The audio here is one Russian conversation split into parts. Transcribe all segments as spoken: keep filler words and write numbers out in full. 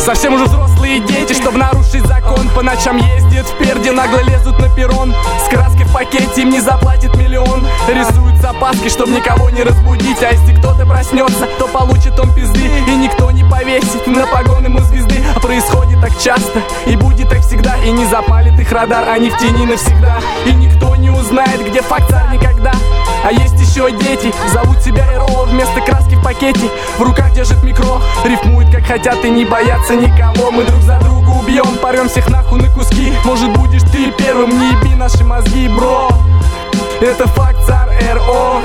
Совсем уже взрослые дети, чтоб нарушить закон, по ночам ездят впереди, нагло лезут на перрон. С краской в пакете им не заплатит миллион. Рисуют с опаской, чтоб никого не разбудить. А если кто-то проснется, то получит он пизды. И никто не повесит на погон ему звезды. А происходит так часто, и будет так всегда. И не запалит их радар, они в тени навсегда. И никто не узнает, где фактар никогда. А есть еще дети, зовут себя эр о. Вместо краски в пакете в руках держит микро. Рифмуют как хотят и не боятся никого. Мы друг за друга убьем, порвем всех нахуй на куски. Может будешь ты первым, не еби наши мозги, бро. Это фактар эр о.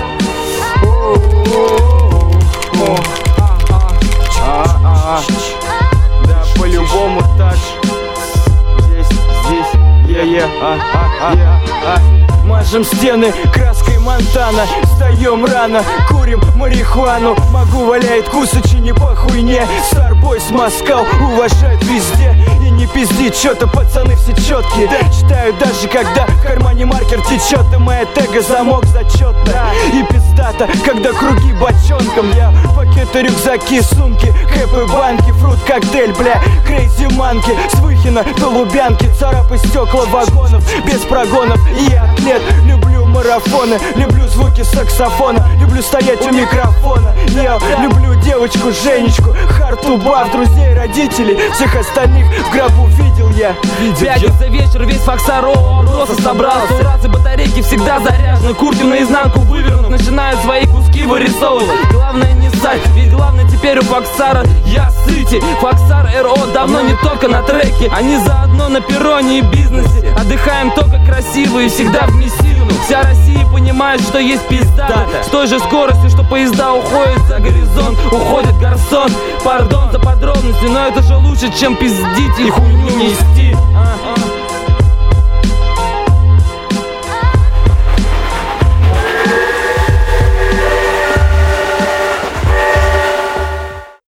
Да, по-любому так. Здесь, здесь, е-е, а-а-а. Мажем стены краской Монтана. Встаем рано, курим марихуану. Могу валяет кусочи не по хуйне. Старбойс Москал уважают везде. И не пизди, чё-то пацаны все четкие. Читаю даже когда в кармане маркер течет. И моя тега замок зачетно. И пиздата, когда круги бочонком. Я пакеты, рюкзаки, сумки, хэпы, банки, фрут, коктейль, бля, крейзи манки. С Выхина до Лубянки, царапы стекла вагонов. Без прогонов и атлет. Люблю марафоны, люблю звуки саксофона. Люблю стоять у микрофона. Я люблю девочку Женечку, хартубав, друзей, родителей. Всех остальных в гробу видел я. Пятница вечер, весь фактар просто собрался. Урасы батарейки всегда заряжены. Куртки наизнанку вывернут, начинают свои куски вырисовывать. Главное не ссать, ведь главное теперь у фактара я сыти. Фактар эр о давно не только на треке. Они заодно на перроне и бизнесе. Отдыхаем только красиво и всегда вместе. Вся Россия понимает, что есть пизда. С той же скоростью, что поезда уходят за горизонт. Уходит гарсон, пардон за подробности, но это же лучше, чем пиздить и хуйню нести.